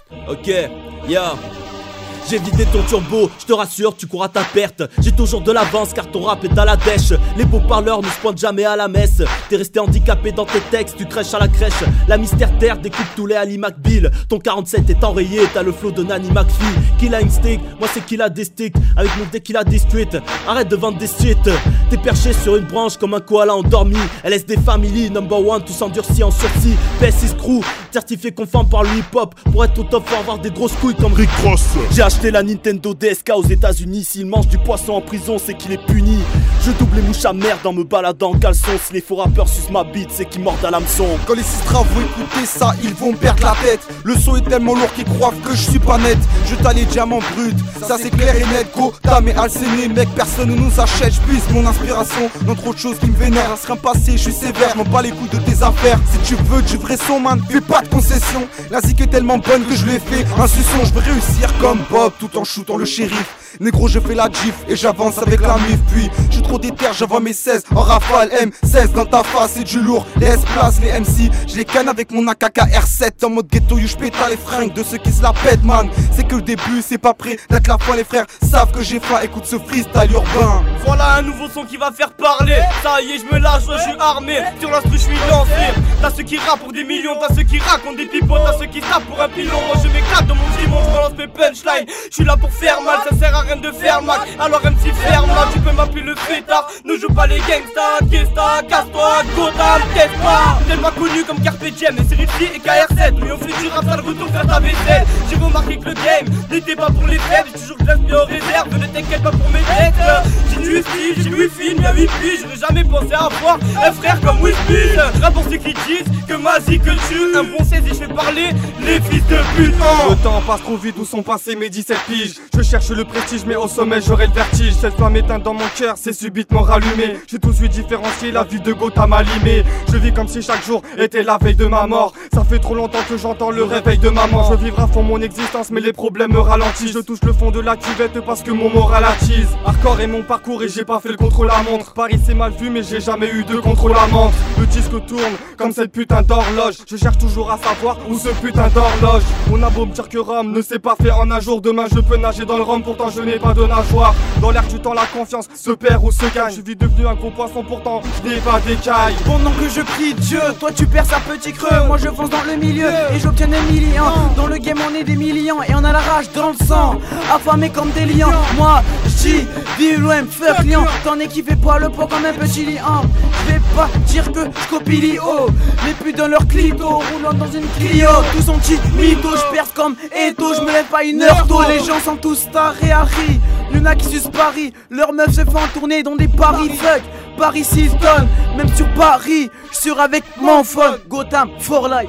Ok, yeah. J'ai vidé ton turbo, je te rassure, tu cours à ta perte. J'ai toujours de l'avance car ton rap est à la dèche. Les beaux parleurs ne se pointent jamais à la messe. T'es resté handicapé dans tes textes, tu crèches à la crèche. La mystère terre découpe tous les Ali McBeal. Ton 47 est enrayé, t'as le flow de Nanny McPhee. Kill a une stick, moi c'est qu'il a des sticks. Avec mon deck il a des streets, arrête de vendre des shit. T'es perché sur une branche comme un koala endormi. LSD Family, number one, tout s'endurcit en sursis. PS6 Crew, certifié conforme par le hip-hop. Pour être au top faut avoir des grosses couilles comme Rick Ross. J'ai acheté la Nintendo DSK aux États-Unis. S'il mange du poisson en prison, c'est qu'il est puni. Je double les mouches à merde en me baladant en caleçon. Si les faux rappeurs sucent ma bite, c'est qu'ils mordent à l'hameçon. Quand les sistras vont écouter ça, ils vont perdre la tête. Le son est tellement lourd qu'ils croient que je suis pas net. Je t'ai les diamants bruts, ça c'est clair et net. Go, t'as mes alcénés, mec, personne ne nous achète. J'puise mon inspiration dans trop de choses qui me vénèrent. Un serin passé, je suis sévère, je m'en bats les couilles de tes affaires. Si tu veux du vrai son, man, fais pas de concession. La zik est tellement bonne que je l'ai fait un suçon. Je veux réussir comme Bob tout en shootant le shérif. Négro, je fais la gif et j'avance avec la mif. Puis je suis trop déter, j'envoie mes 16 en rafale. M16 dans ta face, c'est du lourd. Les S-Place, les MC, je les canne avec mon AKK R7. En mode ghetto, you j'péta les fringues de ceux qui se la pètent, man. C'est que le début, c'est pas prêt d'être la fin. Les frères savent que j'ai faim, écoute ce freestyle urbain. Voilà un nouveau son qui va faire parler. Ça y est, je me lâche, je suis armé. Sur l'instru, je suis lancé. T'as ceux qui rappent pour des millions, t'as ceux qui racontent des pipots, t'as ceux qui tapent pour un pilon. Moi je m'éclate dans mon ciment, je balance mes punchlines. Je suis là pour faire mal, ça sert à rien de faire mal. Alors MC ferme là, tu peux m'appeler le fêtard. Ne joue pas les gangsters, qu'est-ce casse-toi, Gotham, teste pas. Tellement connu comme Carpe Diem, et Serifi et KR7. Oui on fait du rap, ça le retour faire ta vaisselle. J'ai remarqué que le game n'était pas pour les faibles. J'ai toujours de l'inspiration en réserve, ne t'inquiète pas pour mes textes. J'ai du style, j'ai du film, y'a 8 piges. J'aurais jamais pensé avoir un frère comme Will Smith. Rapport ceux qui disent que Mazi que tu. Un bon 16 et je fais parler les fils de pute. Le temps passe trop vite, où sont passés mes 17 piges. Je cherche le prestige mais au sommet j'aurai le vertige. Cette flamme éteinte dans mon cœur, c'est subitement rallumé. J'ai tout de suite différencié la vie de Gotham allumé. Je vis comme si chaque jour était la veille de ma mort. Ça fait trop longtemps que j'entends le réveil de maman. Je vivrai à fond mon existence mais les problèmes me ralentissent. Je touche le fond de la cuvette parce que mon moral attise. Hardcore est mon parcours et j'ai pas fait le contrôle à montre. Paris c'est mal vu mais j'ai jamais eu de contrôle à montre. Le disque tourne comme cette putain d'horloge. Je cherche toujours à savoir où ce putain d'horloge. On a beau me dire que Rome ne s'est pas fait en un jour. Demain je peux nager dans le rhum, pourtant je n'ai pas de nageoire. Dans l'air du temps la confiance se perd ou se gagne. Je suis vite devenu un gros poisson, pourtant je n'ai pas d'écailles. Pendant que je prie Dieu, toi tu perds un petit creux. Moi je fonce dans le milieu et j'obtiens des millions. Dans le game on est des millions et on a la rage dans le sang. Affamés comme des lions. Moi j'dis VLM fuck lion. T'en es qui fait pas le poids comme un petit lion. Je vais pas dire que je copie l'IO. Les putes dans leur clito, roulant dans une Clio. Tous sont petits mythos, je perce comme Eto. Je me lève pas une heure tôt. Les gens sont tous tarés à riz. Y'en a qui sucent Paris, leurs meufs se font tourner dans des paris. Fuck, Paris 6 tonnes, même sur Paris, j'suis avec mon phone. Gotham for life.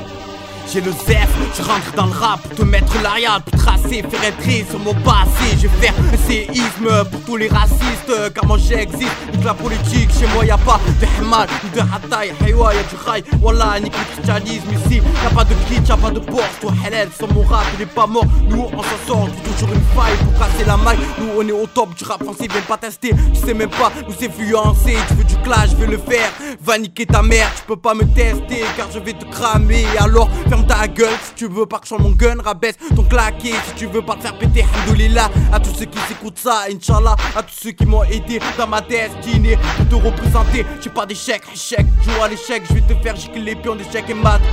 J'ai le zef, je rentre dans le rap pour te mettre l'arrière, pour tracer, faire entrer sur mon passé. Je vais faire un séisme pour tous les racistes, car moi j'existe, nique la politique, chez moi y'a pas de hamal, de hataï, haywa y'a du rail, wallah nique le christianisme ici, y'a pas de glitch, y'a pas de porte, toi halal, sans mon rap il est pas mort, nous on s'en sort, toujours une faille pour casser la maille, nous on est au top du rap français, viens pas tester, tu sais même pas nous influencer, tu veux du clash, je vais le faire, va niquer ta mère, tu peux pas me tester, car je vais te cramer, alors ferme ta gueule si tu veux pas que je change mon gun, rabaisse ton claqué si tu veux pas te faire péter, alhamdoulilah. À tous ceux qui s'écoutent ça, Inch'Allah. À tous ceux qui m'ont aidé dans ma destinée pour te représenter, j'ai pas d'échec, échec, joue à l'échec, je vais te faire gicler les pions d'échec et mat.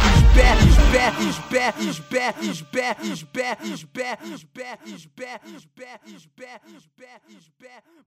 Ich bär.